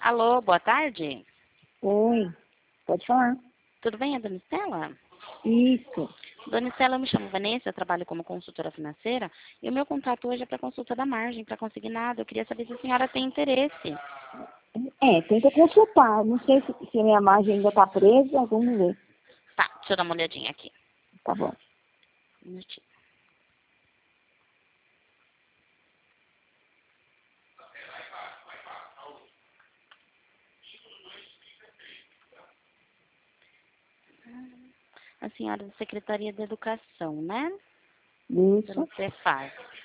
Alô, boa tarde. Oi, pode falar. Tudo bem, é Dona Estela? Isso. Dona Estela, eu me chamo Vanessa, eu trabalho como consultora financeira e o meu contato hoje é para consulta da margem, para conseguir nada. Eu queria saber se a senhora tem interesse. Tenta consultar. Não sei se a minha margem ainda está presa, vamos ver. Tá, deixa eu dar uma olhadinha aqui. Tá bom. Um minutinho. A senhora é da Secretaria de Educação, né? Isso. Dona Cefaz.